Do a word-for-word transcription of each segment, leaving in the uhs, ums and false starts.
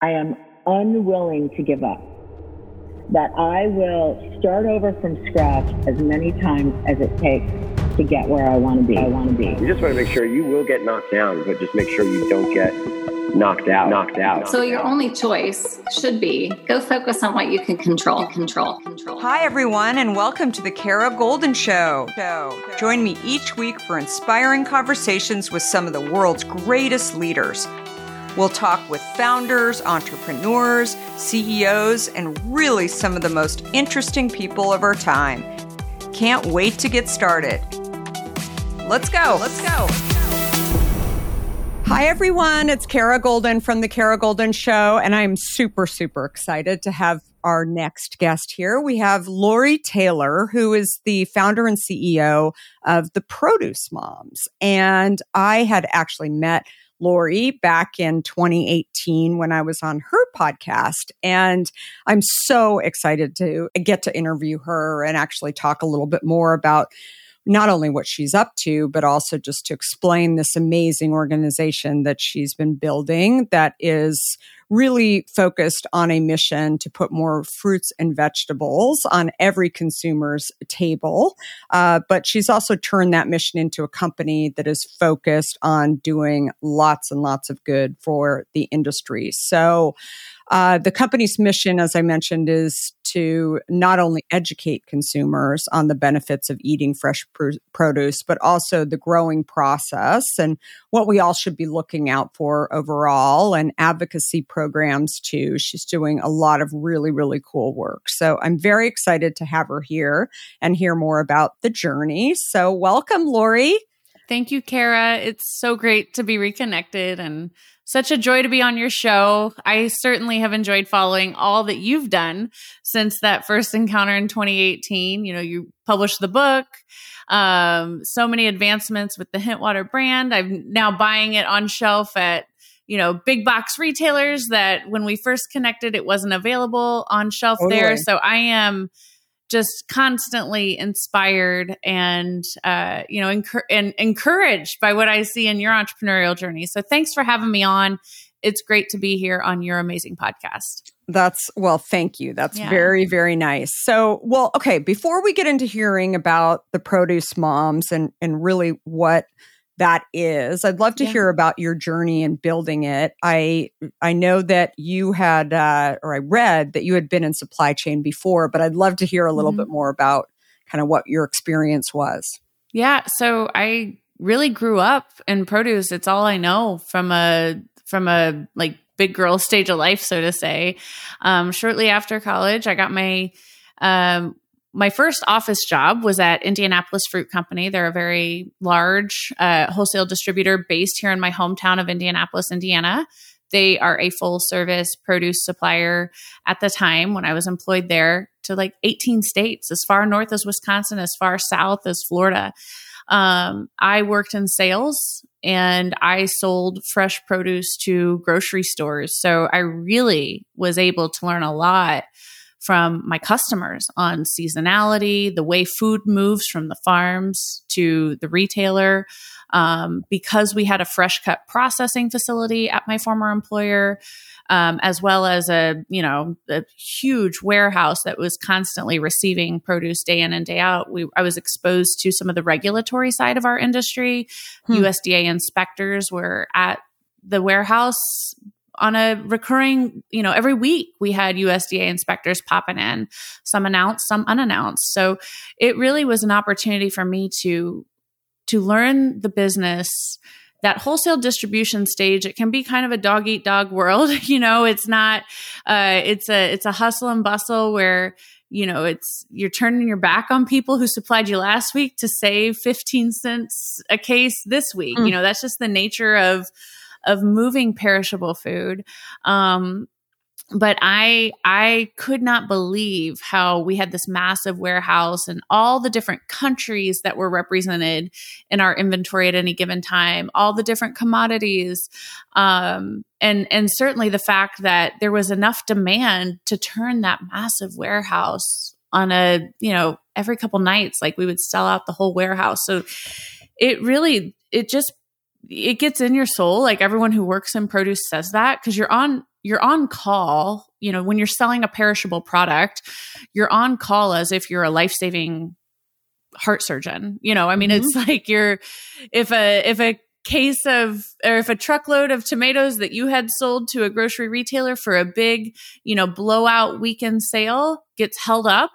I am unwilling to give up, that I will start over from scratch as many times as it takes to get where I want to be. I want to be. You just want to make sure you will get knocked down, but just make sure you don't get knocked out, knocked out. So your only choice should be go focus on what you can control, control, control. Hi, everyone, and welcome to the Kara Goldin Show. Join me each week for inspiring conversations with some of the world's greatest leaders. We'll talk with founders, entrepreneurs, C E Os, and really some of the most interesting people of our time. Can't wait to get started. Let's go. Let's go. Hi, everyone. It's Kara Goldin from The Kara Goldin Show, and I'm super, super excited to have our next guest here. We have Lori Taylor, who is the founder and C E O of The Produce Moms. And I had actually met Lori back in twenty eighteen when I was on her podcast. And I'm so excited to get to interview her and actually talk a little bit more about not only what she's up to, but also just to explain this amazing organization that she's been building that is really focused on a mission to put more fruits and vegetables on every consumer's table. Uh, but she's also turned that mission into a company that is focused on doing lots and lots of good for the industry. So Uh, the company's mission, as I mentioned, is to not only educate consumers on the benefits of eating fresh pr- produce, but also the growing process and what we all should be looking out for overall, and advocacy programs too. She's doing a lot of really, really cool work. So I'm very excited to have her here and hear more about the journey. So welcome, Lori. Thank you, Kara. It's so great to be reconnected and such a joy to be on your show. I certainly have enjoyed following all that you've done since that first encounter in twenty eighteen. You know, you published the book, um, so many advancements with the Hintwater brand. I'm now buying it on shelf at, you know, big box retailers that when we first connected, it wasn't available on shelf Totally. there. So I am just constantly inspired and, uh, you know, encur- and encouraged by what I see in your entrepreneurial journey. So thanks for having me on. It's great to be here on your amazing podcast. That's, well, thank you. That's Yeah. very, very nice. So, well, okay, before we get into hearing about the Produce Moms and, and really what that is, I'd love to Yeah. hear about your journey in building it. I I know that you had, uh, or I read that you had been in supply chain before, but I'd love to hear a little Mhm. bit more about kind of what your experience was. Yeah. So I really grew up in produce. It's all I know from a, from a like big girl stage of life, so to say. Um, shortly after college, I got my, um, My first office job was at Indianapolis Fruit Company. They're a very large uh, wholesale distributor based here in my hometown of Indianapolis, Indiana. They are a full service produce supplier at the time when I was employed there to like eighteen states, as far north as Wisconsin, as far south as Florida. Um, I worked in sales and I sold fresh produce to grocery stores. So I really was able to learn a lot from my customers on seasonality, the way food moves from the farms to the retailer. Um, because we had a fresh cut processing facility at my former employer, um, as well as a, you know, a huge warehouse that was constantly receiving produce day in and day out. We, I was exposed to some of the regulatory side of our industry. Hmm. U S D A inspectors were at the warehouse on a recurring, you know, every week we had U S D A inspectors popping in, some announced, some unannounced. So it really was an opportunity for me to, to learn the business. That wholesale distribution stage, it can be kind of a dog eat dog world. You know, it's not, uh, it's a, it's a hustle and bustle where, you know, it's, you're turning your back on people who supplied you last week to save fifteen cents a case this week. Mm. You know, that's just the nature of, of moving perishable food. Um, but I, I could not believe how we had this massive warehouse and all the different countries that were represented in our inventory at any given time, all the different commodities. Um, and, and certainly the fact that there was enough demand to turn that massive warehouse on a, you know, every couple nights, like we would sell out the whole warehouse. So it really, it just it gets in your soul. Like everyone who works in produce says that, because you're on, you're on call, you know, when you're selling a perishable product, you're on call as if you're a life-saving heart surgeon. You know, I mean, mm-hmm. it's like you're, if a, if a case of, or if a truckload of tomatoes that you had sold to a grocery retailer for a big, you know, blowout weekend sale gets held up,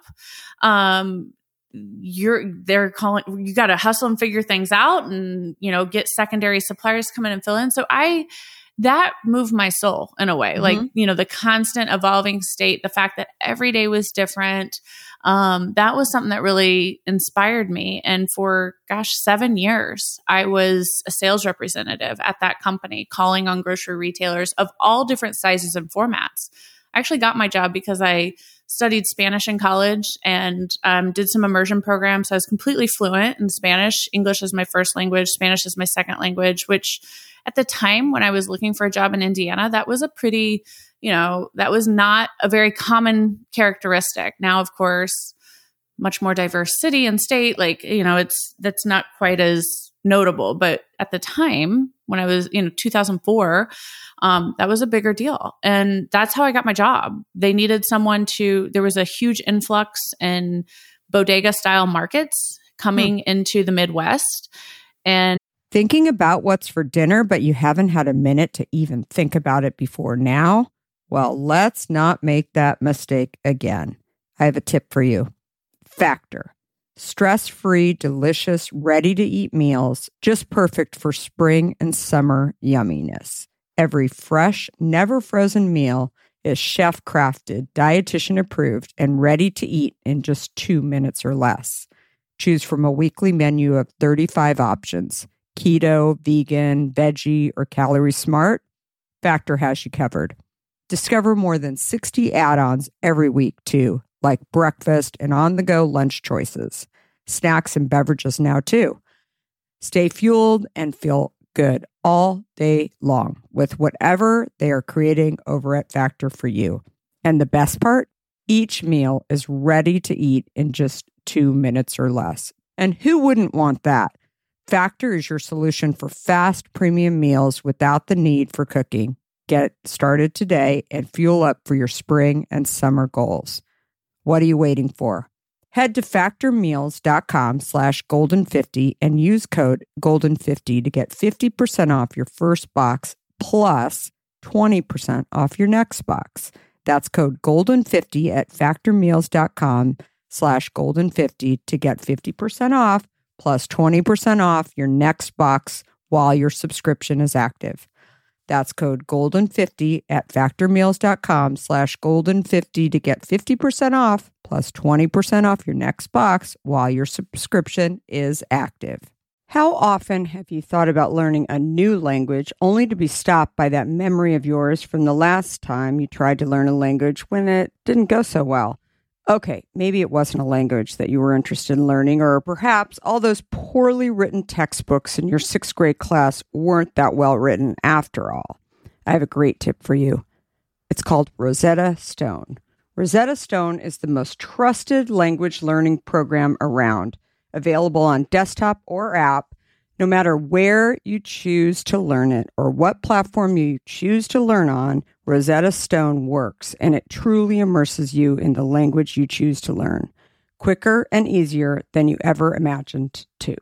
um, you're, they're calling, you got to hustle and figure things out and, you know, get secondary suppliers to come in and fill in. So I, that moved my soul in a way, mm-hmm. like, you know, the constant evolving state, the fact that every day was different. Um, that was something that really inspired me. And for, gosh, seven years, I was a sales representative at that company, calling on grocery retailers of all different sizes and formats. I actually got my job because I studied Spanish in college and um, did some immersion programs. So I was completely fluent in Spanish. English is my first language. Spanish is my second language, which at the time when I was looking for a job in Indiana, that was a pretty, you know, that was not a very common characteristic. Now, of course, much more diverse city and state, like, you know, it's, that's not quite as notable. But at the time when I was, you know, two thousand four, um, that was a bigger deal. And that's how I got my job. They needed someone to, there was a huge influx in bodega style markets coming hmm. into the Midwest. And thinking about what's for dinner, but you haven't had a minute to even think about it before now? Well, let's not make that mistake again. I have a tip for you. Factor. Stress-free, delicious, ready-to-eat meals, just perfect for spring and summer yumminess. Every fresh, never frozen meal is chef-crafted, dietitian-approved, and ready to eat in just two minutes or less. Choose from a weekly menu of thirty-five options. Keto, vegan, veggie, or calorie smart, Factor has you covered. Discover more than sixty add-ons every week, too, like breakfast and on-the-go lunch choices. Snacks and beverages now, too. Stay fueled and feel good all day long with whatever they are creating over at Factor for you. And the best part? Each meal is ready to eat in just two minutes or less. And who wouldn't want that? Factor is your solution for fast premium meals without the need for cooking. Get started today and fuel up for your spring and summer goals. What are you waiting for? Head to factormeals.com slash golden50 and use code golden fifty to get fifty percent off your first box plus twenty percent off your next box. That's code golden fifty at factormeals.com slash golden50 to get fifty percent off plus twenty percent off your next box while your subscription is active. That's code golden fifty at factormeals.com slash golden50 to get fifty percent off plus twenty percent off your next box while your subscription is active. How often have you thought about learning a new language only to be stopped by that memory of yours from the last time you tried to learn a language when it didn't go so well? Okay, maybe it wasn't a language that you were interested in learning, or perhaps all those poorly written textbooks in your sixth grade class weren't that well written after all. I have a great tip for you. It's called Rosetta Stone. Rosetta Stone is the most trusted language learning program around, available on desktop or app, no matter where you choose to learn it or what platform you choose to learn on. Rosetta Stone works, and it truly immerses you in the language you choose to learn, quicker and easier than you ever imagined to.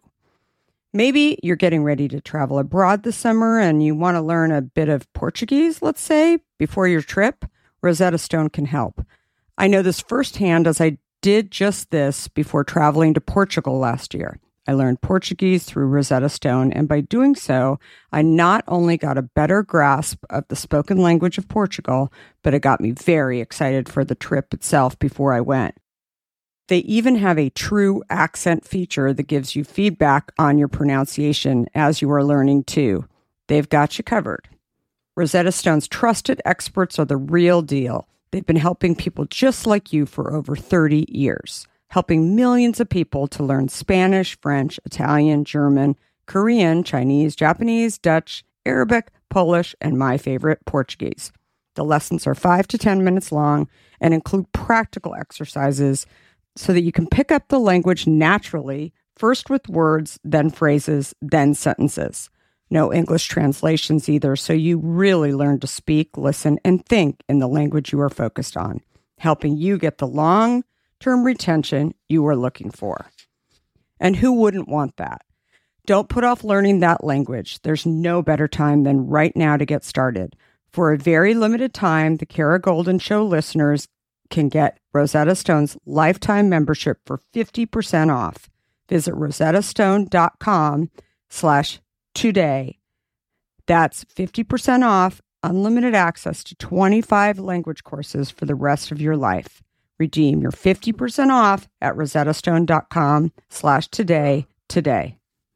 Maybe you're getting ready to travel abroad this summer and you want to learn a bit of Portuguese, let's say, before your trip. Rosetta Stone can help. I know this firsthand as I did just this before traveling to Portugal last year. I learned Portuguese through Rosetta Stone, and by doing so, I not only got a better grasp of the spoken language of Portugal, but it got me very excited for the trip itself before I went. They even have a true accent feature that gives you feedback on your pronunciation as you are learning too. They've got you covered. Rosetta Stone's trusted experts are the real deal. They've been helping people just like you for over thirty years. Helping millions of people to learn Spanish, French, Italian, German, Korean, Chinese, Japanese, Dutch, Arabic, Polish, and my favorite, Portuguese. The lessons are five to ten minutes long and include practical exercises so that you can pick up the language naturally, first with words, then phrases, then sentences. No English translations either, so you really learn to speak, listen, and think in the language you are focused on, helping you get the long-term retention you are looking for. And who wouldn't want that? Don't put off learning that language. There's no better time than right now to get started. For a very limited time, the Kara Goldin Show listeners can get Rosetta Stone's lifetime membership for fifty percent off. Visit rosettastone.com slash today. That's fifty percent off, unlimited access to twenty-five language courses for the rest of your life. Redeem your fifty percent off at rosettastone.com slash today today.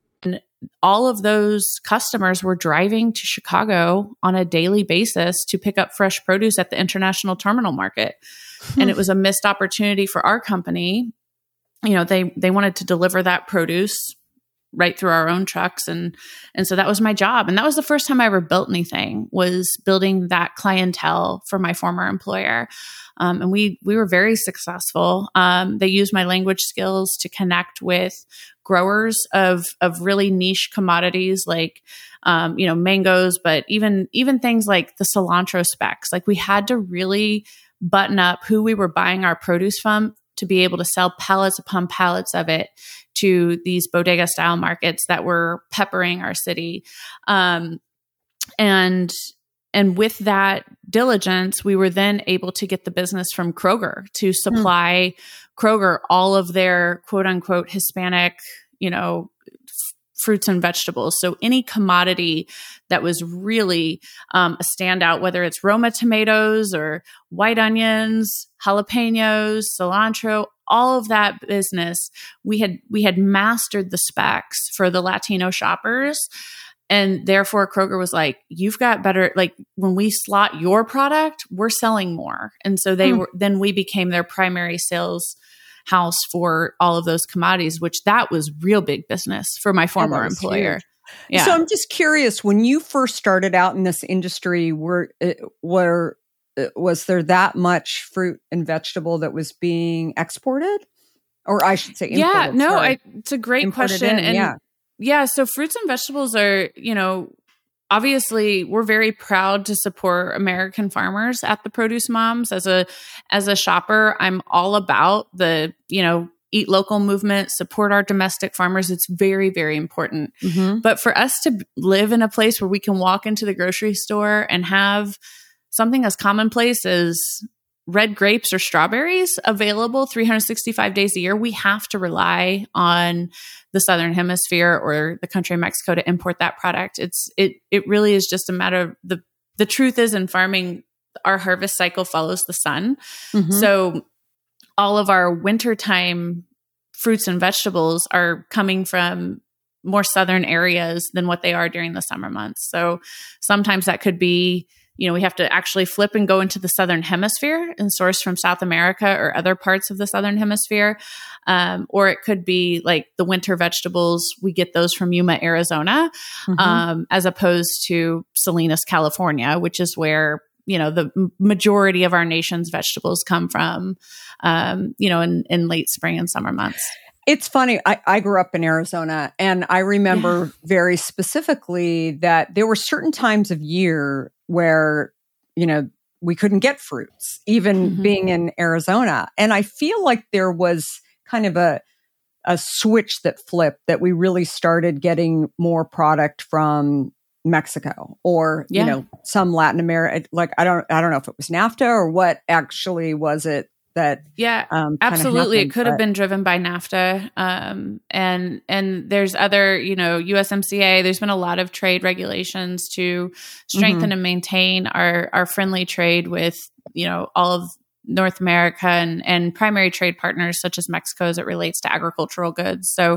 All of those customers were driving to Chicago on a daily basis to pick up fresh produce at the International Terminal Market. And it was a missed opportunity for our company. You know, they they wanted to deliver that produce right through our own trucks. And, and so that was my job. And that was the first time I ever built anything, was building that clientele for my former employer. Um, and we, we were very successful. Um, they used my language skills to connect with growers of, of really niche commodities like, um, you know, mangoes, but even, even things like the cilantro specs. Like, we had to really button up who we were buying our produce from to be able to sell pallets upon pallets of it to these bodega style markets that were peppering our city. Um, and, and with that diligence, we were then able to get the business from Kroger to supply mm. Kroger all of their quote unquote Hispanic, you know, f- fruits and vegetables. So any commodity that was really um, a standout, whether it's Roma tomatoes or white onions, jalapenos, cilantro, all of that business, we had we had mastered the specs for the Latino shoppers. And therefore, Kroger was like, you've got better, like, when we slot your product, we're selling more. And so they hmm. were, then we became their primary sales house for all of those commodities, which that was real big business for my former employer. Huge. Yeah. So I'm just curious, when you first started out in this industry, were, were, was there that much fruit and vegetable that was being exported? Or I should say imported. Yeah, no, I, it's a great imported question. In, and yeah. yeah, so fruits and vegetables are, you know, obviously we're very proud to support American farmers at the Produce Moms. As a as a shopper, I'm all about the, you know, eat local movement, support our domestic farmers. It's very, very important. Mm-hmm. But for us to live in a place where we can walk into the grocery store and have something as commonplace as red grapes or strawberries available three hundred sixty-five days a year, we have to rely on the Southern Hemisphere or the country of Mexico to import that product. It's it it really is just a matter of the the truth is, in farming, our harvest cycle follows the sun. Mm-hmm. So all of our wintertime fruits and vegetables are coming from more southern areas than what they are during the summer months. So sometimes that could be, you know, we have to actually flip and go into the Southern Hemisphere and source from South America or other parts of the Southern Hemisphere. Um, or it could be like the winter vegetables, we get those from Yuma, Arizona, mm-hmm. um, as opposed to Salinas, California, which is where, you know, the majority of our nation's vegetables come from, um, you know, in, in late spring and summer months. It's funny. I, I grew up in Arizona, and I remember yeah. very specifically that there were certain times of year where, you know, we couldn't get fruits, even mm-hmm. being in Arizona. And I feel like there was kind of a a switch that flipped, that we really started getting more product from Mexico or, yeah. you know, some Latin America. Like, I don't, I don't know if it was NAFTA or what actually was it that. Yeah, um, absolutely. Happened, it could but. have been driven by NAFTA. Um, and, and there's other, you know, U S M C A, there's been a lot of trade regulations to strengthen mm-hmm. and maintain our, our friendly trade with, you know, all of North America and, and primary trade partners such as Mexico as it relates to agricultural goods. So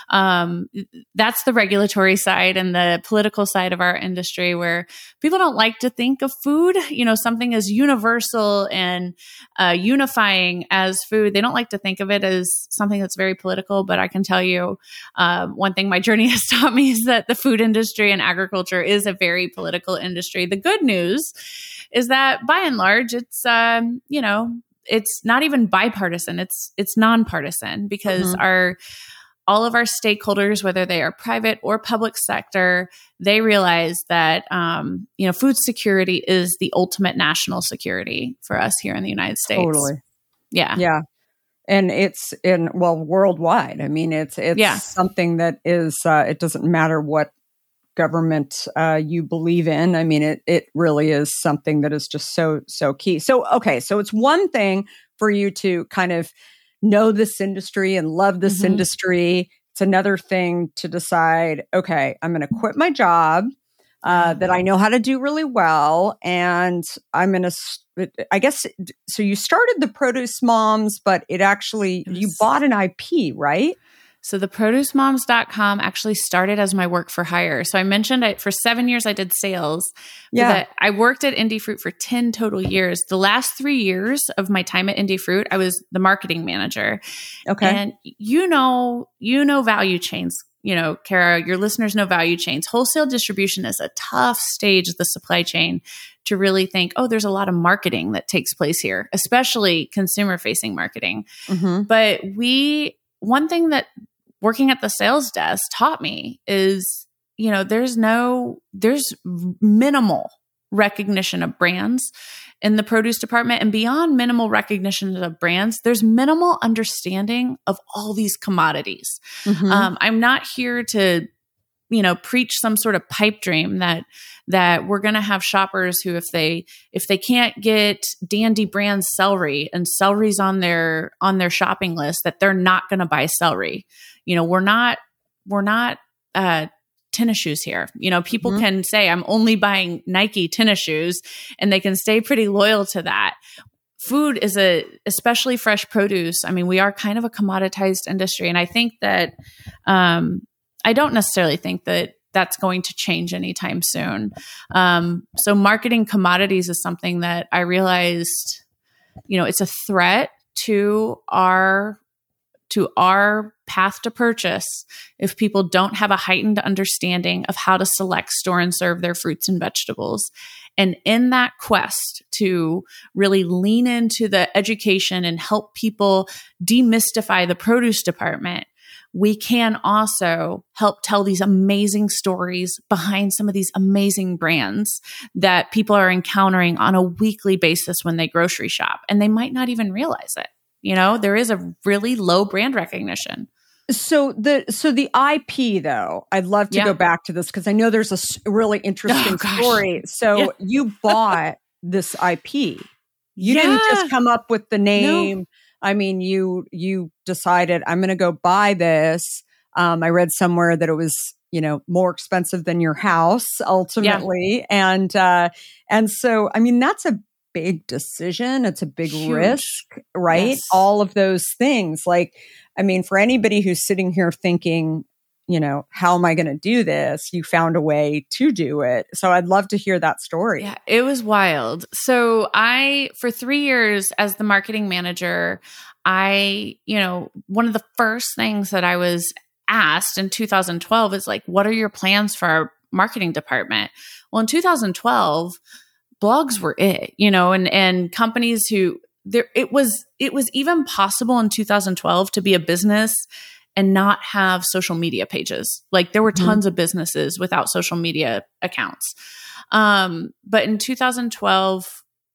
um, that's the regulatory side and the political side of our industry, where people don't like to think of food, you know, something as universal and uh, unifying as food. They don't like to think of it as something that's very political. But I can tell you uh, one thing my journey has taught me is that the food industry and agriculture is a very political industry. The good news is that by and large, it's, um, you know, it's not even bipartisan. It's, it's nonpartisan because mm-hmm. our, all of our stakeholders, whether they are private or public sector, they realize that, um, you know, food security is the ultimate national security for us here in the United States. Totally. Yeah. Yeah. And it's in, well, worldwide. I mean, it's, it's yeah. something that is, uh, it doesn't matter what government uh, you believe in. I mean, it, it really is something that is just so, so key. So, okay. So it's one thing for you to kind of know this industry and love this mm-hmm. industry. It's another thing to decide, okay, I'm going to quit my job uh, that I know how to do really well. And I'm going to, I guess, so you started the Produce Moms, but it actually, you bought an I P, right? So the produce moms dot com actually started as my work for hire. So I mentioned I, for seven years I did sales. Yeah. I worked at Indie Fruit for ten total years. The last three years of my time at Indie Fruit, I was the marketing manager. Okay. And you know, you know value chains. You know, Kara, your listeners know value chains. Wholesale distribution is a tough stage of the supply chain to really think, oh, there's a lot of marketing that takes place here, especially consumer-facing marketing. Mm-hmm. But we, one thing that working at the sales desk taught me is, you know, there's no, there's minimal recognition of brands in the produce department, and beyond minimal recognition of brands, there's minimal understanding of all these commodities. Mm-hmm. Um, I'm not here to, you know, preach some sort of pipe dream that, that we're going to have shoppers who, if they, if they can't get Dandy brand celery and celery's on their, on their shopping list, that they're not going to buy celery. You know, we're not, we're not, uh, tennis shoes here. You know, people mm-hmm. can say, I'm only buying Nike tennis shoes, and they can stay pretty loyal to that. Food is a, especially fresh produce. I mean, we are kind of a commoditized industry. And I think that, um, I don't necessarily think that that's going to change anytime soon. Um, so marketing commodities is something that I realized, you know, it's a threat to our to our path to purchase if people don't have a heightened understanding of how to select, store, and serve their fruits and vegetables. And in that quest to really lean into the education and help people demystify the produce department, we can also help tell these amazing stories behind some of these amazing brands that people are encountering on a weekly basis when they grocery shop, and they might not even realize it. You know, there is a really low brand recognition. So the so the I P though, I'd love to yeah. go back to this because I know there's a s- really interesting oh, story. So yeah. you bought this I P. You yeah. didn't just come up with the name. No. I mean, you you decided I'm going to go buy this. Um, I read somewhere that it was, you know, more expensive than your house ultimately, yeah. and uh, and so I mean that's a big decision. It's a big Huge. risk, right? Yes. All of those things. Like, I mean, for anybody who's sitting here thinking, you know, how am I going to do this? You found a way to do it. So I'd love to hear that story. Yeah, it was wild. So I, for three years as the marketing manager, I, you know, one of the first things that I was asked in two thousand twelve is like, what are your plans for our marketing department? Well, in two thousand twelve, blogs were it, you know, and, and companies who there, it was, it was even possible in two thousand twelve to be a business and not have social media pages. Like there were tons mm-hmm. of businesses without social media accounts. Um, but in two thousand twelve,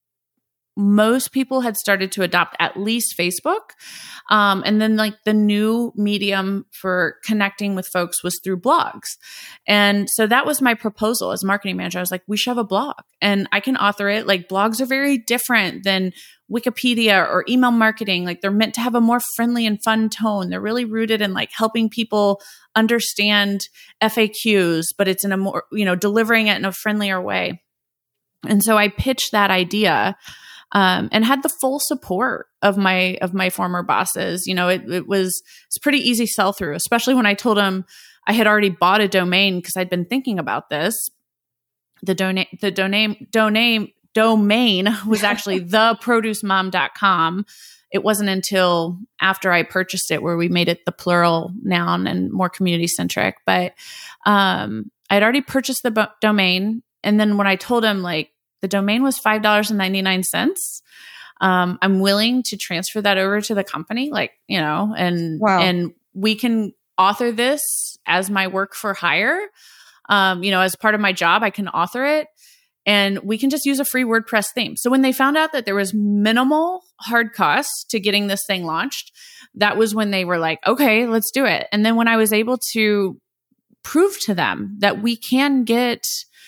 most people had started to adopt at least Facebook. Um, and then like the new medium for connecting with folks was through blogs. And so that was my proposal as marketing manager. I was like, we should have a blog and I can author it. Like blogs are very different than Wikipedia or email marketing. Like they're meant to have a more friendly and fun tone. They're really rooted in like helping people understand F A Qs, but it's in a more, you know, delivering it in a friendlier way. And so I pitched that idea. Um, and had the full support of my of my former bosses. You know, it, it was it's pretty easy sell through, especially when I told them I had already bought a domain because I'd been thinking about this. The domain the domain domain domain was actually the produce mom dot com. It wasn't until after I purchased it where we made it the plural noun and more community centric. But um, I'd already purchased the bo- domain, and then when I told him like, the domain was five dollars and ninety-nine cents. Um, I'm willing to transfer that over to the company, like, you know, and, wow. and we can, author this as my work for hire. Um, you know, as part of my job, I can author it. And we can just use a free WordPress theme. So when they found out that there was minimal hard costs to getting this thing launched, that was when they were like, okay, let's do it. And then when I was able to prove to them that we can get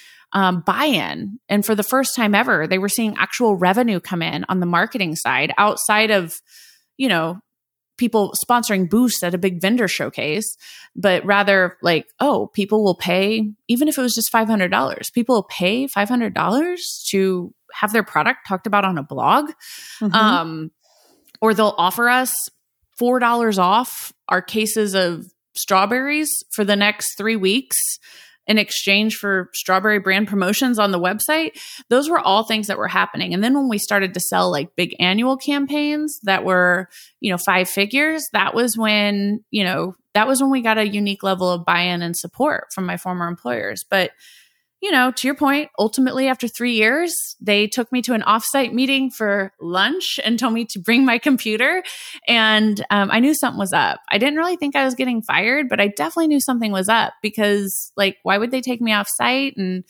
um, buy-in, and for the first time ever, they were seeing actual revenue come in on the marketing side outside of, you know, people sponsoring booths at a big vendor showcase, but rather like, oh, people will pay, even if it was just five hundred dollars, people will pay five hundred dollars to have their product talked about on a blog. Mm-hmm. Um, or they'll offer us four dollars off our cases of strawberries for the next three weeks in exchange for strawberry brand promotions on the website. Those were all things that were happening. And then when we started to sell like big annual campaigns that were, you know, five figures, that was when, you know, that was when we got a unique level of buy-in and support from my former employers. But, you know, to your point, ultimately after three years, they took me to an offsite meeting for lunch and told me to bring my computer. And um, I knew something was up. I didn't really think I was getting fired, but I definitely knew something was up because, like, why would they take me off site? And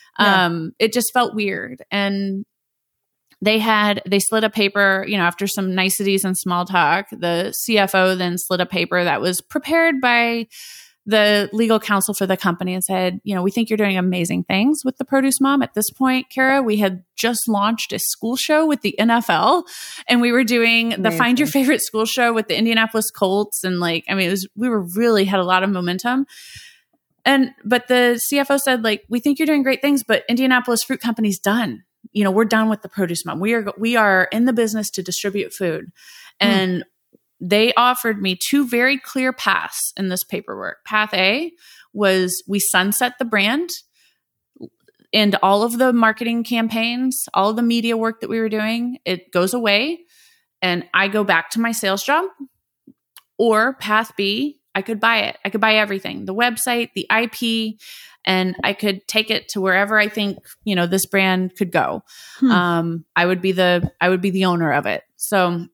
um, yeah. It just felt weird. And they had, they slid a paper, you know, after some niceties and small talk, the C F O then slid a paper that was prepared by the legal counsel for the company and said, you know, we think you're doing amazing things with the Produce Mom. At this point, Kara, we had just launched a school show with the N F L, and we were doing amazing. The Find Your Favorite School show with the Indianapolis Colts. And like, I mean, it was, we were really had a lot of momentum. And, but the C F O said, like, we think you're doing great things, but Indianapolis Fruit Company's done. You know, we're done with the Produce Mom. We are, we are in the business to distribute food. And mm. they offered me two very clear paths in this paperwork. Path A was we sunset the brand and all of the marketing campaigns, all of the media work that we were doing, it goes away and I go back to my sales job. Or path B, I could buy it. I could buy everything, the website, the I P, and I could take it to wherever I think, you know, this brand could go. Hmm. Um, I would be the, I would be the owner of it. So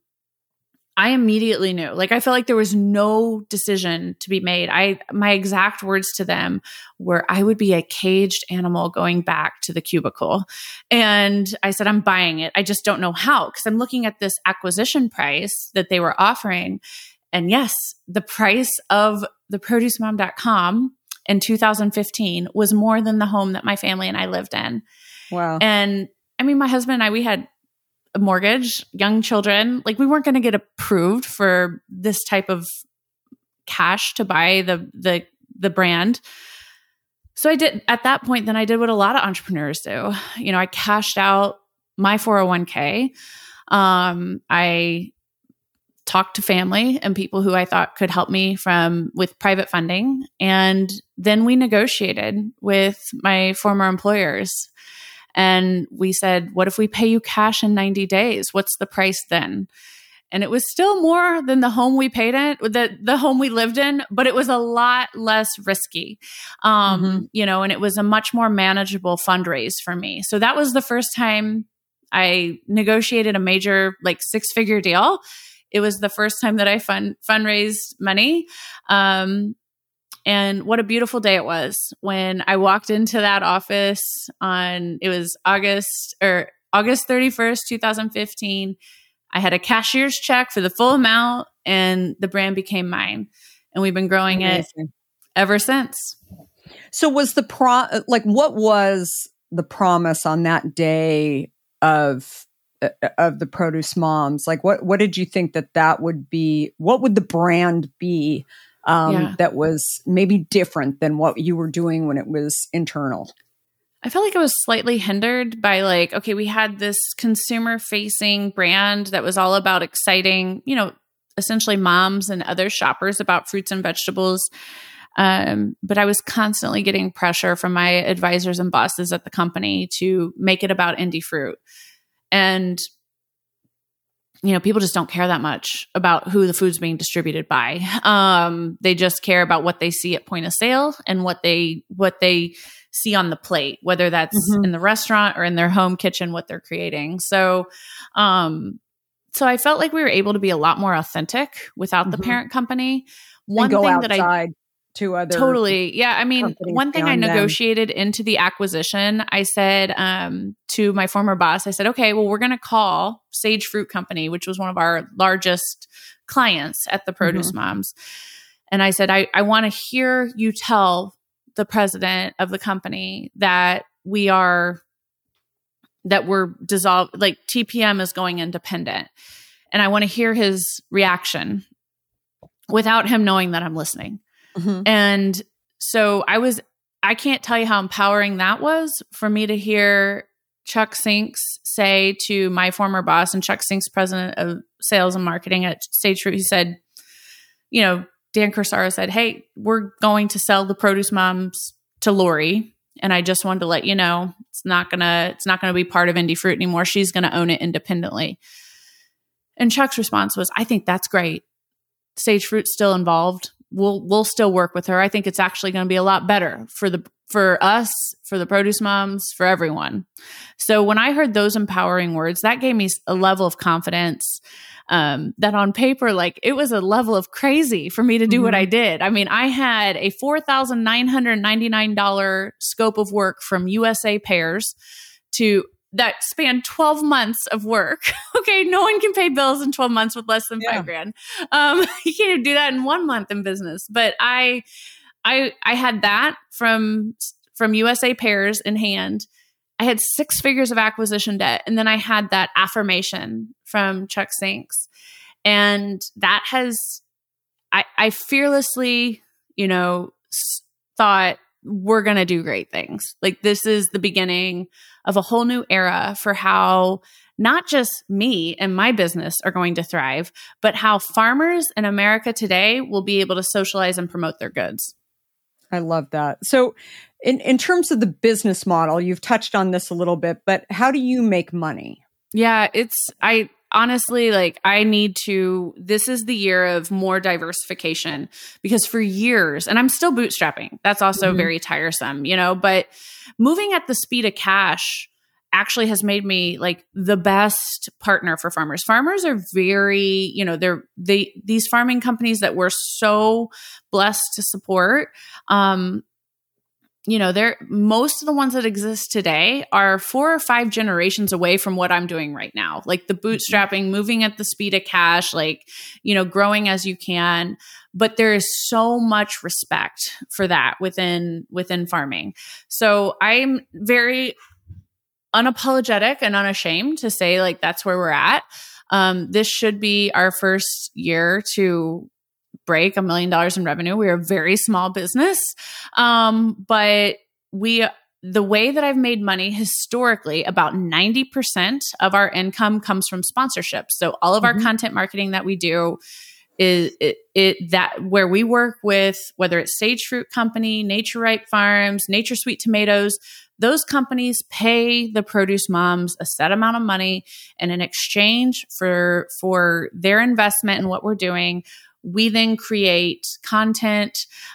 I immediately knew, like, I felt like there was no decision to be made. I, my exact words to them were, I would be a caged animal going back to the cubicle. And I said, I'm buying it. I just don't know how, because I'm looking at this acquisition price that they were offering. And yes, the price of the produce mom dot com in two thousand fifteen was more than the home that my family and I lived in. Wow. And I mean, my husband and I, we had a mortgage, young children, like we weren't going to get approved for this type of cash to buy the, the, the brand. So I did at that point, then I did what a lot of entrepreneurs do. You know, I cashed out my four oh one k. Um, I talked to family and people who I thought could help me from with private funding. And then we negotiated with my former employers. And we said, what if we pay you cash in ninety days? What's the price then? And it was still more than the home we paid in, the, the home we lived in, but it was a lot less risky. Um, mm-hmm. You know, and it was a much more manageable fundraise for me. So that was the first time I negotiated a major, like six figure deal. It was the first time that I fund fundraised money. Um, and what a beautiful day it was when I walked into that office on, it was August or August thirty-first, twenty fifteen. I had a cashier's check for the full amount and the brand became mine. And we've been growing Amazing. It ever since. So was the pro, like, what was the promise on that day of of the Produce Moms? Like, what, what did you think that that would be? What would the brand be um, yeah. that was maybe different than what you were doing when it was internal? I felt like it was slightly hindered by like, okay, we had this consumer facing brand that was all about exciting, you know, essentially moms and other shoppers about fruits and vegetables. Um, but I was constantly getting pressure from my advisors and bosses at the company to make it about indie fruit. And, you know, people just don't care that much about who the food's being distributed by. Um, they just care about what they see at point of sale and what they, what they see on the plate, whether that's mm-hmm. in the restaurant or in their home kitchen, what they're creating. So, um, so I felt like we were able to be a lot more authentic without mm-hmm. the parent company. one and go thing outside that I to other totally, yeah. I mean, one thing I beyond them. negotiated into the acquisition, I said um, to my former boss, I said, okay, well, we're going to call Sage Fruit Company, which was one of our largest clients at the Produce Mm-hmm. Moms. And I said, I, I want to hear you tell the president of the company that we are, that we're dissolved, like T P M is going independent. And I want to hear his reaction without him knowing that I'm listening. Mm-hmm. And so I was, I can't tell you how empowering that was for me to hear Chuck Sinks say to my former boss, and Chuck Sinks, president of sales and marketing at Sage Fruit, he said, you know, Dan Corsaro said, hey, we're going to sell the Produce Moms to Lori. And I just wanted to let you know, it's not going to, it's not going to be part of Indie Fruit anymore. She's going to own it independently. And Chuck's response was, I think that's great. Sage Fruit's still involved. We'll, we'll still work with her. I think it's actually going to be a lot better for the, for us, for the Produce Moms, for everyone. So when I heard those empowering words, that gave me a level of confidence um, that on paper, like it was a level of crazy for me to do mm-hmm. what I did. I mean, I had a four thousand nine hundred ninety-nine dollars scope of work from U S A Pears to that spanned twelve months of work. Okay. No one can pay bills in twelve months with less than yeah. five grand. Um, you can't even do that in one month in business. But I, I, I had that from, from U S A Pears in hand. I had six figures of acquisition debt. And then I had that affirmation from Chuck Sinks. And that has, I, I fearlessly, you know, thought we're going to do great things. Like this is the beginning of a whole new era for how not just me and my business are going to thrive, but how farmers in America today will be able to socialize and promote their goods. I love that. So in, in terms of the business model, you've touched on this a little bit, but how do you make money? Yeah, it's, I honestly, like I need to, this is the year of more diversification because for years, and I'm still bootstrapping. That's also mm-hmm. very tiresome, you know, but moving at the speed of cash actually has made me like the best partner for farmers. Farmers are very, you know, they're, they, these farming companies that we're so blessed to support, um, you know, they're, most of the ones that exist today are four or five generations away from what I'm doing right now. Like the bootstrapping, moving at the speed of cash, like, you know, growing as you can. But there is so much respect for that within, within farming. So I'm very unapologetic and unashamed to say like, that's where we're at. Um, this should be our first year to break a million dollars in revenue. We are a very small business. Um, but we, the way that I've made money historically, about ninety percent of our income comes from sponsorships. So all of mm-hmm. our content marketing that we do is it, it that where we work with, whether it's Sage Fruit Company, Nature Ripe Farms, Nature Sweet Tomatoes, those companies pay the Produce Moms a set amount of money, and in exchange for, for their investment in what we're doing, we then create content,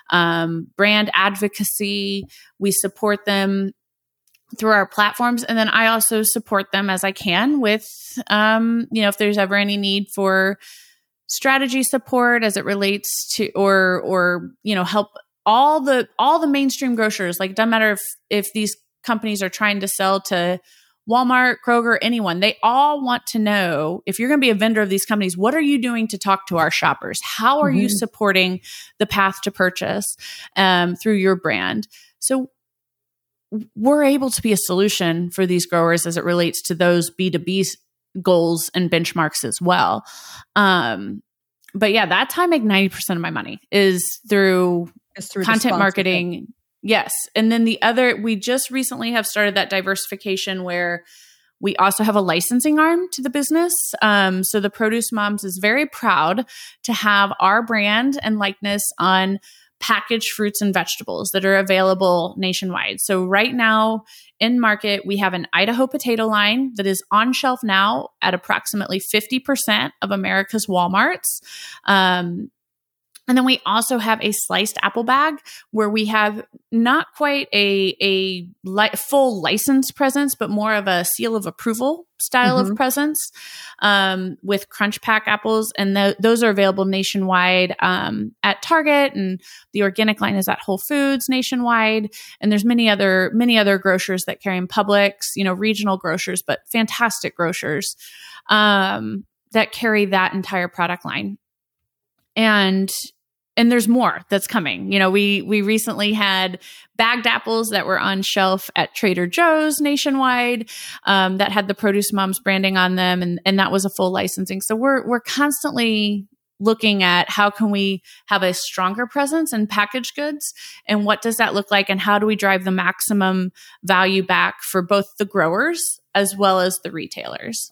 um, brand advocacy. We support them through our platforms. And then I also support them as I can with, um, you know, if there's ever any need for strategy support as it relates to, or, or, you know, help all the, all the mainstream grocers. Like, it doesn't matter if, if these companies are trying to sell to Walmart, Kroger, anyone, they all want to know, if you're going to be a vendor of these companies, what are you doing to talk to our shoppers? How are mm-hmm. you supporting the path to purchase um, through your brand? So we're able to be a solution for these growers as it relates to those B two B goals and benchmarks as well. Um, but yeah, that's how I make ninety percent of my money is through, is through content marketing. Yes. And then the other, we just recently have started that diversification where we also have a licensing arm to the business. Um, so the Produce Moms is very proud to have our brand and likeness on packaged fruits and vegetables that are available nationwide. So right now in market, we have an Idaho potato line that is on shelf now at approximately fifty percent of America's Walmarts. Um, And then we also have a sliced apple bag where we have not quite a a li- full license presence, but more of a seal of approval style mm-hmm. of presence um, with Crunch Pack apples. And th- those are available nationwide um, at Target, and the organic line is at Whole Foods nationwide. And there's many other many other grocers that carry in Publix, you know, regional grocers, but fantastic grocers um, that carry that entire product line. And and there's more that's coming. You know, we we recently had bagged apples that were on shelf at Trader Joe's nationwide um, that had the Produce Moms branding on them, and and that was a full licensing. So we're we're constantly looking at how can we have a stronger presence in packaged goods, and what does that look like, and how do we drive the maximum value back for both the growers as well as the retailers.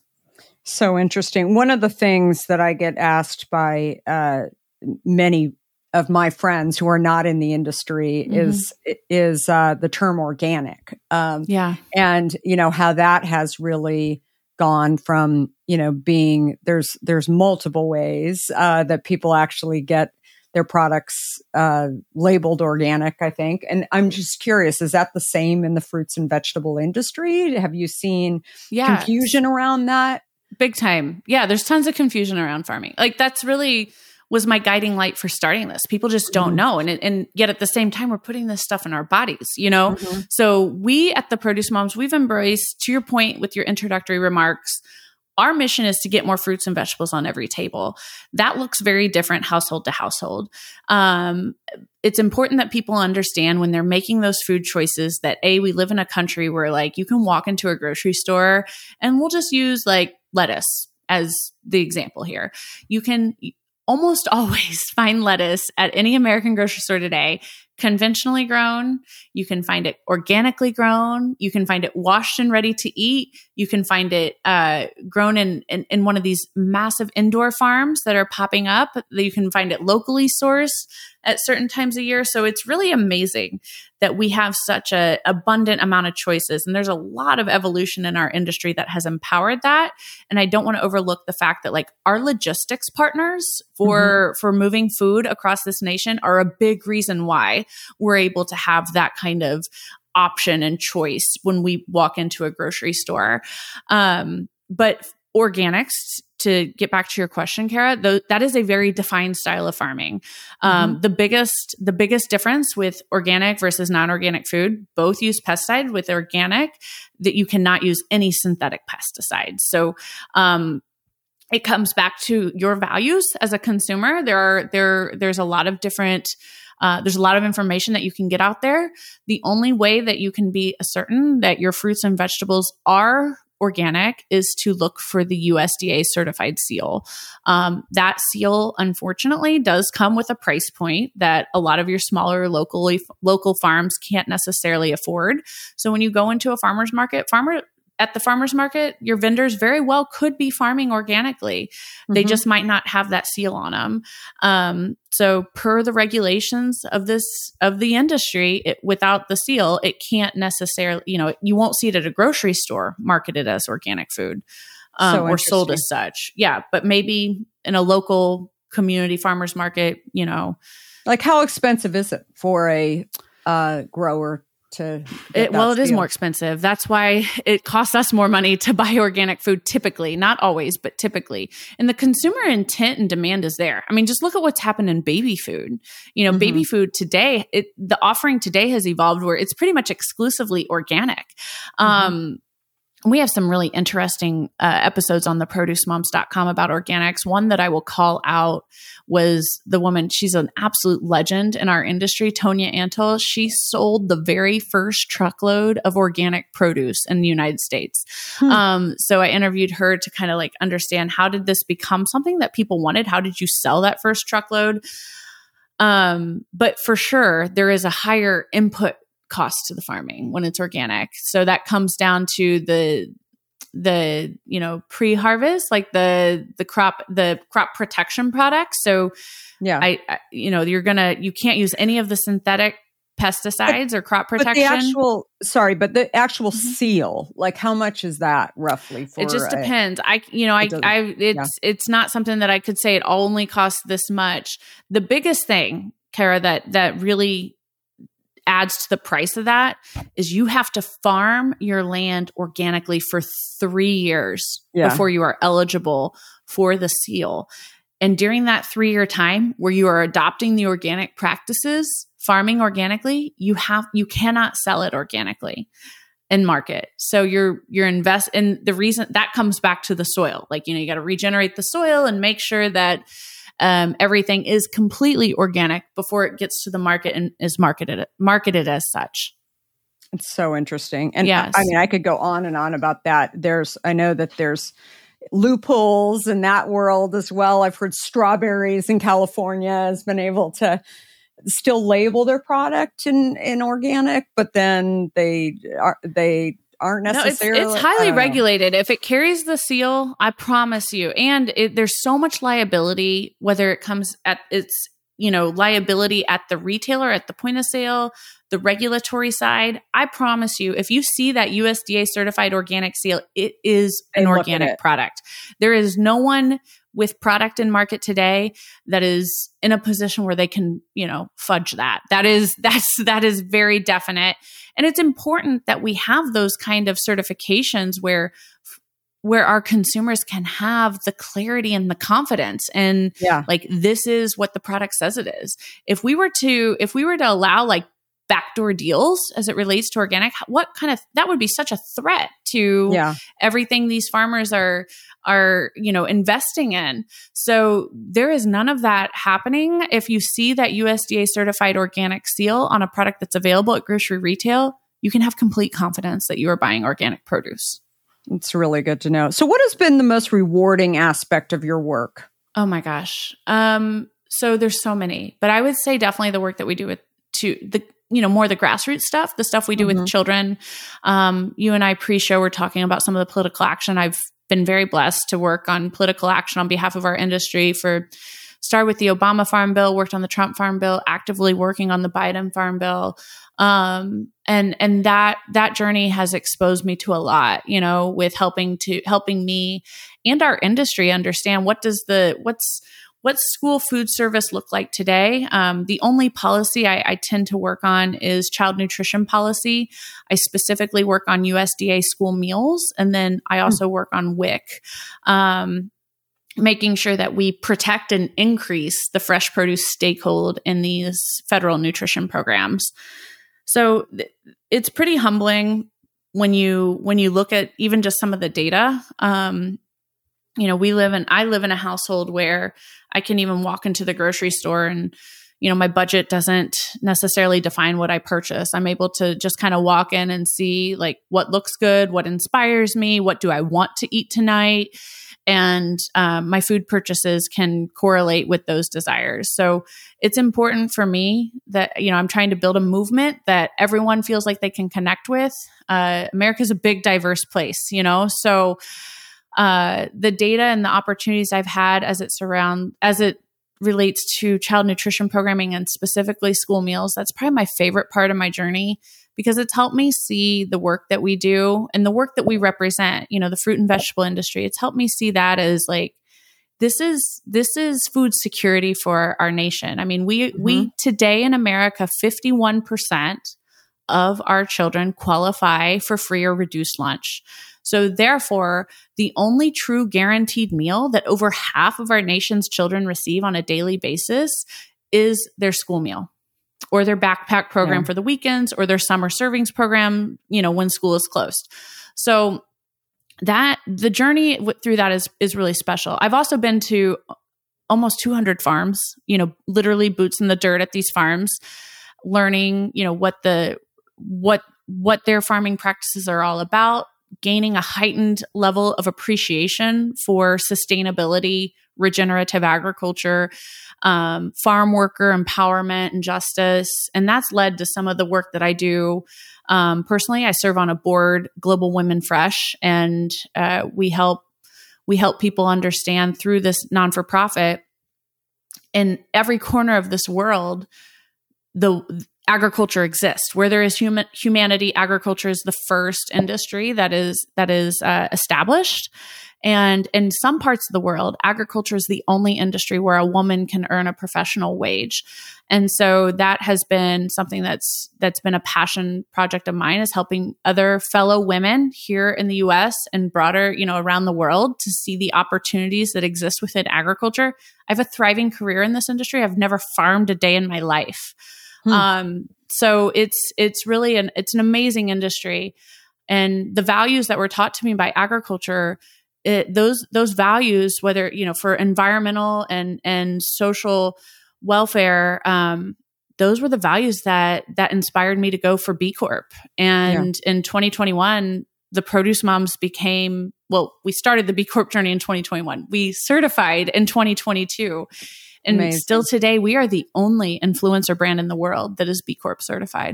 So interesting. One of the things that I get asked by uh, many of my friends who are not in the industry mm-hmm. is is uh, the term organic. Um, yeah, and you know how that has really gone from you know being there's there's multiple ways uh, that people actually get their products uh, labeled organic, I think. And I'm just curious, is that the same in the fruits and vegetable industry? Have you seen yeah. confusion around that? Big time. Yeah, there's tons of confusion around farming. Like that's really was my guiding light for starting this. People just don't mm-hmm. know. And, and yet at the same time, we're putting this stuff in our bodies, you know? Mm-hmm. So we at the Produce Moms, we've embraced, to your point with your introductory remarks, our mission is to get more fruits and vegetables on every table. That looks very different household to household. Um, it's important that people understand when they're making those food choices that A, we live in a country where like you can walk into a grocery store and we'll just use like lettuce as the example here. You can almost always find lettuce at any American grocery store today, conventionally grown. You can find it organically grown. You can find it washed and ready to eat. You can find it uh, grown in, in, in one of these massive indoor farms that are popping up. You can find it locally sourced at certain times of year. So it's really amazing that we have such an abundant amount of choices. And there's a lot of evolution in our industry that has empowered that. And I don't want to overlook the fact that like our logistics partners for, mm-hmm. for moving food across this nation are a big reason why we're able to have that kind of option and choice when we walk into a grocery store. Um, but organics, to get back to your question, Kara, th- that is a very defined style of farming. Um, mm-hmm. The biggest, the biggest difference with organic versus non-organic food, both use pesticide. With organic, that you cannot use any synthetic pesticides. So, um, it comes back to your values as a consumer. There are there there's a lot of different. Uh, there's a lot of information that you can get out there. The only way that you can be certain that your fruits and vegetables are organic is to look for the U S D A certified seal. Um, that seal, unfortunately, does come with a price point that a lot of your smaller locally local farms can't necessarily afford. So when you go into a farmer's market, farmer at the farmer's market, your vendors very well could be farming organically. Mm-hmm. They just might not have that seal on them. Um, so per the regulations of this, of the industry, it, without the seal, it can't necessarily, you know, you won't see it at a grocery store marketed as organic food um, so or sold as such. Yeah. But maybe in a local community farmer's market, you know. Like how expensive is it for a uh, grower to it, well, it is more expensive. That's why it costs us more money to buy organic food typically, not always, but typically. And the consumer intent and demand is there. I mean, just look at what's happened in baby food. You know, mm-hmm. baby food today, it, the offering today has evolved where it's pretty much exclusively organic. Mm-hmm. Um, we have some really interesting uh, episodes on the produce moms dot com about organics. One that I will call out was the woman, she's an absolute legend in our industry, Tonya Antle. She sold the very first truckload of organic produce in the United States. Hmm. Um, so I interviewed her to kind of like understand, how did this become something that people wanted? How did you sell that first truckload? Um, but for sure, there is a higher input cost to the farming when it's organic. So that comes down to the the you know pre-harvest, like the the crop the crop protection products. So yeah, I, I you know you're gonna you can't use any of the synthetic pesticides but, or crop but protection. the actual, sorry, but the actual mm-hmm. seal, like how much is that roughly for? It just a, depends. I, you know, I, it I, it's, yeah. it's not something that I could say it only costs this much. The biggest thing, Kara, that, that really adds to the price of that is you have to farm your land organically for three years yeah. before you are eligible for the seal. And during that three-year time where you are adopting the organic practices, farming organically, you have you cannot sell it organically and market. So you're you're invest and the reason that comes back to the soil. Like, you know, you got to regenerate the soil and make sure that um, everything is completely organic before it gets to the market and is marketed marketed as such. It's so interesting. And yes. I mean, I could go on and on about that. There's I know that there's loopholes in that world as well. I've heard strawberries in California has been able to still label their product in, in organic, but then they are, they aren't necessarily. No, it's, it's highly regulated. If it carries the seal, I promise you. And it, there's so much liability, whether it comes at its, you know, liability at the retailer, at the point of sale, the regulatory side. I promise you, if you see that U S D A certified organic seal, it is an organic product. There is no one with product in market today that is in a position where they can, you know, fudge that. That is, that's, that is very definite. And it's important that we have those kind of certifications where, where our consumers can have the clarity and the confidence and yeah. like, this is what the product says it is. If we were to, if we were to allow like backdoor deals as it relates to organic, what kind of, that would be such a threat to yeah. everything these farmers are, are, you know, investing in. So there is none of that happening. If you see that U S D A certified organic seal on a product that's available at grocery retail, you can have complete confidence that you are buying organic produce. It's really good to know. So what has been the most rewarding aspect of your work? Oh my gosh. Um, so there's so many, but I would say definitely the work that we do with to the, you know, more the grassroots stuff, the stuff we do mm-hmm. with children. Um, you and I pre-show were talking about some of the political action. I've been very blessed to work on political action on behalf of our industry for started with the Obama Farm Bill, worked on the Trump Farm Bill, actively working on the Biden Farm Bill. Um, and, and that, that journey has exposed me to a lot, you know, with helping to helping me and our industry understand what does the, what's, what's school food service look like today? Um, the only policy I, I tend to work on is child nutrition policy. I specifically work on U S D A school meals, and then I also work on W I C, um, making sure that we protect and increase the fresh produce stakehold in these federal nutrition programs. So th- it's pretty humbling when you when you look at even just some of the data. Um, you know, we live in, I live in a household where I can even walk into the grocery store and, you know, my budget doesn't necessarily define what I purchase. I'm able to just kind of walk in and see like what looks good, what inspires me, what do I want to eat tonight? And um, my food purchases can correlate with those desires. So it's important for me that, you know, I'm trying to build a movement that everyone feels like they can connect with. Uh, America's a big, diverse place, you know, so Uh, the data and the opportunities I've had as it surround, as it relates to child nutrition programming and specifically school meals, that's probably my favorite part of my journey because it's helped me see the work that we do and the work that we represent, you know, the fruit and vegetable industry. It's helped me see that as like, this is, this is food security for our nation. I mean, we, mm-hmm. we today in America, fifty-one percent of our children qualify for free or reduced lunch. So therefore, the only true guaranteed meal that over half of our nation's children receive on a daily basis is their school meal or their backpack program yeah. for the weekends or their summer servings program, you know, when school is closed. So that the journey w- through that is, is really special. I've also been to almost two hundred farms, you know, literally boots in the dirt at these farms, learning, you know, what the, what, what their farming practices are all about, gaining a heightened level of appreciation for sustainability, regenerative agriculture, um, farm worker empowerment and justice. And that's led to some of the work that I do. Um, personally, I serve on a board, Global Women Fresh, and uh, we help we help people understand through this non-for-profit in every corner of this world, the agriculture exists. Where there is human humanity, agriculture is the first industry that is that is uh, established. And in some parts of the world, agriculture is the only industry where a woman can earn a professional wage. And so that has been something that's that's been a passion project of mine, is helping other fellow women here in the U S and broader, you know, around the world to see the opportunities that exist within agriculture. I have a thriving career in this industry. I've never farmed a day in my life. Hmm. Um, so it's it's really an it's an amazing industry. And the values that were taught to me by agriculture, It, those those values, whether, you know, for environmental and and social welfare, um, those were the values that that inspired me to go for B Corp. And yeah. in twenty twenty-one, the Produce Moms became, well, we started the B Corp journey in twenty twenty-one. We certified in twenty twenty-two. And Amazing. Still today, we are the only influencer brand in the world that is B Corp certified.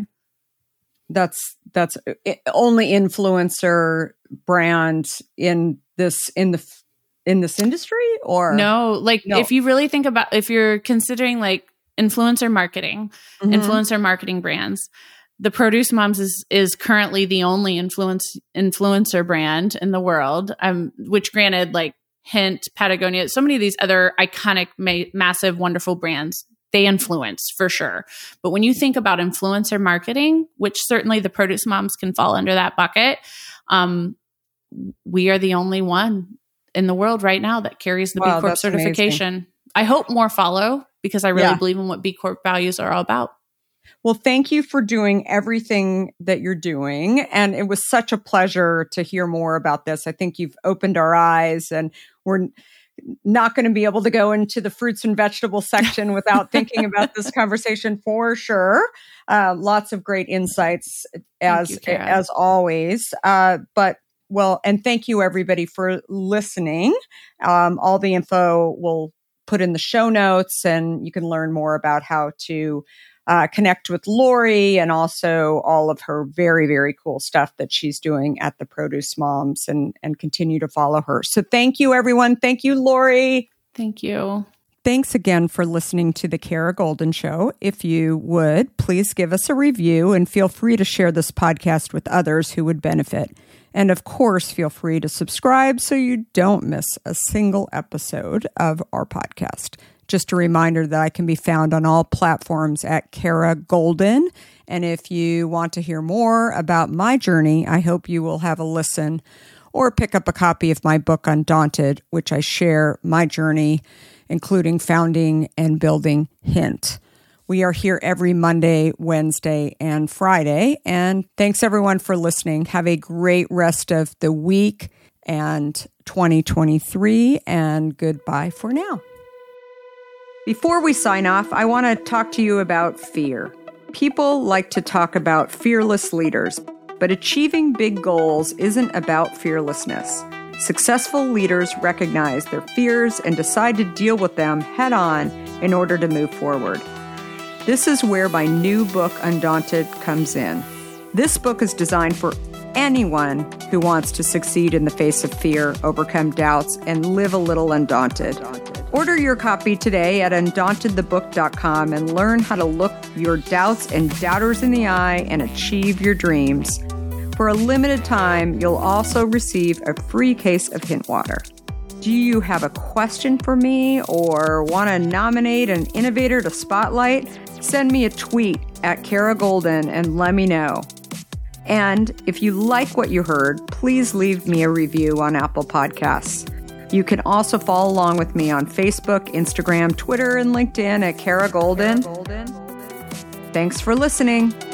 That's that's only influencer brand in this in the in this industry, or no? Like no. if you really think about, if you're considering like influencer marketing, mm-hmm. influencer marketing brands, the Produce Moms is is currently the only influence influencer brand in the world. Um, which granted, like Hint, Patagonia, so many of these other iconic, ma- massive, wonderful brands, they influence for sure. But when you think about influencer marketing, which certainly the Produce Moms can fall under that bucket, um, we are the only one in the world right now that carries the wow, B Corp certification. Amazing. I hope more follow, because I really yeah. believe in what B Corp values are all about. Well, thank you for doing everything that you're doing. And it was such a pleasure to hear more about this. I think you've opened our eyes, and we're not going to be able to go into the fruits and vegetable section without thinking about this conversation for sure. Uh, lots of great insights as, you, as always. Uh, but well, and thank you everybody for listening. Um, all the info we'll put in the show notes, and you can learn more about how to Uh, connect with Lori, and also all of her very, very cool stuff that she's doing at the Produce Moms, and, and continue to follow her. So thank you, everyone. Thank you, Lori. Thank you. Thanks again for listening to The Kara Goldin Show. If you would, please give us a review, and feel free to share this podcast with others who would benefit. And of course, feel free to subscribe so you don't miss a single episode of our podcast. Just a reminder that I can be found on all platforms at Kara Goldin. And if you want to hear more about my journey, I hope you will have a listen or pick up a copy of my book, Undaunted, which I share my journey, including founding and building Hint. We are here every Monday, Wednesday, and Friday. And thanks everyone for listening. Have a great rest of the week and twenty twenty-three, and goodbye for now. Before we sign off, I want to talk to you about fear. People like to talk about fearless leaders, but achieving big goals isn't about fearlessness. Successful leaders recognize their fears and decide to deal with them head on in order to move forward. This is where my new book, Undaunted, comes in. This book is designed for anyone who wants to succeed in the face of fear, overcome doubts, and live a little undaunted. Order your copy today at undaunted the book dot com and learn how to look your doubts and doubters in the eye and achieve your dreams. For a limited time, you'll also receive a free case of Hint water. Do you have a question for me or want to nominate an innovator to spotlight? Send me a tweet at Kara Goldin and let me know. And if you like what you heard, please leave me a review on Apple Podcasts. You can also follow along with me on Facebook, Instagram, Twitter, and LinkedIn at Kara Goldin. Thanks for listening.